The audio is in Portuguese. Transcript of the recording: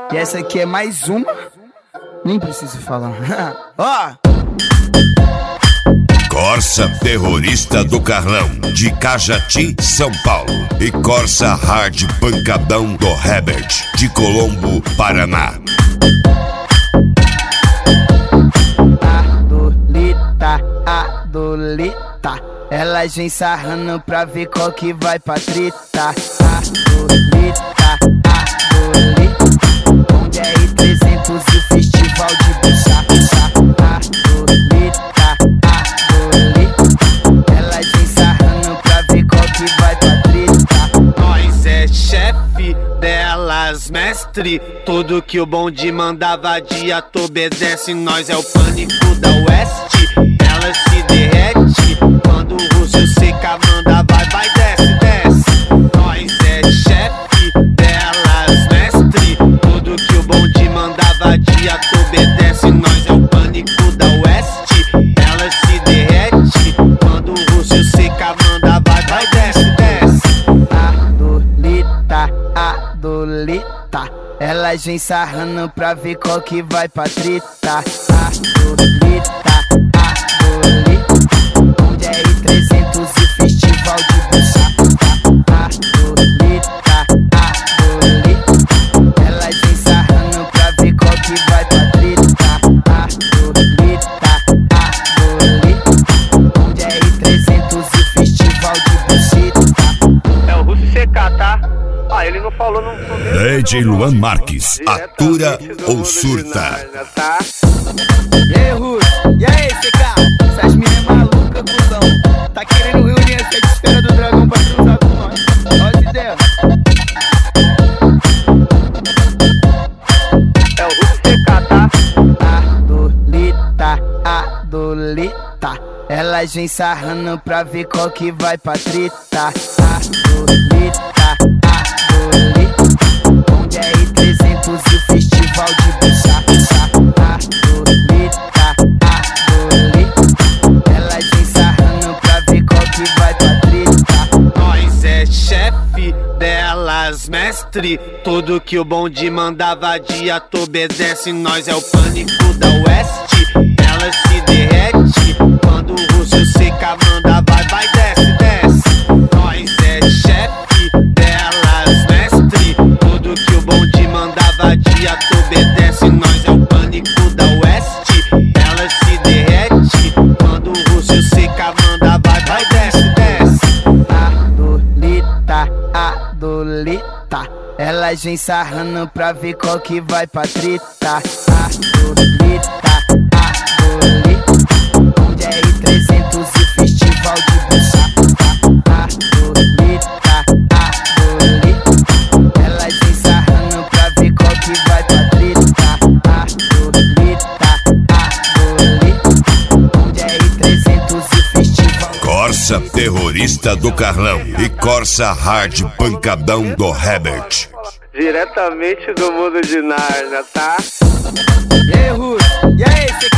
E essa aqui é mais uma. Nem preciso falar. Ó. Corsa Terrorista do Carlão, de Cajati, São Paulo. E Corsa Hard Pancadão do Herbert, de Colombo, Paraná. Adolita, elas vem sarrando pra ver qual que vai pra treta. Adolita, com DR300 e o festival de bucha. Adolita, elas vem sarrando pra ver qual que vai pra treta. Nós é chefe delas, mestre. Tudo que o bonde manda vadia, tu obedece. Nós é o pânico da oeste. Ela se derrete quando o russo seca, manda vai, desce, desce. Nós é chefe delas, mestre. Tudo que o bonde manda vadia, tu obedece. Nós é o pânico da oeste. Ela se derrete quando o russo seca, manda vai, desce, desce. Adolita, elas vem sarrando pra ver qual que vai pra treta. Adolita, com DR300 e o festival de bucha. Adolita, elas vem sarrando pra ver qual que vai pra treta. Adolita, com DR300 e o festival de buchita. É o russo secar, tá? Ah, ele não falou no DJ Luan Marques, atura ou surta? Tá? E aí, Russo? E aí, CK? Essas minas é maluca, cuzão. Tá querendo reunir essa esfera do dragão pra transar com nós. Olha as ideias. É o russo secar, tá? Adolita, elas vem sarrando pra ver qual que vai pra treta. Adolita, com DR300 e o festival de bucha. Adolita, elas vem sarrando pra ver qual que vai pra treta. Nós é chefe delas, mestre. Tudo que o bonde manda vadia, tu obedece. Nós é o pânico da oeste. Ela se derrete quando o russo seca, manda vai, desce, desce. Nós é chefe delas, mestre. Tudo que o bonde manda vadia, tu obedece. Nós é o pânico da oeste. Ela se derrete quando o russo seca, manda vai, desce, desce. Adolita, elas vem sarrando pra ver qual que vai pra treta. Adolita, com DR300 e o festival de bucha. Adolita, elas vem sarrando pra ver qual que vai pra treta. Adolita, com DR300 e o festival. Corsa Terrorista do Carlão e Corsa Hard Pancadão do Herbert. Diretamente do mundo de Nárnia, tá? E aí, Russo? E aí, CK?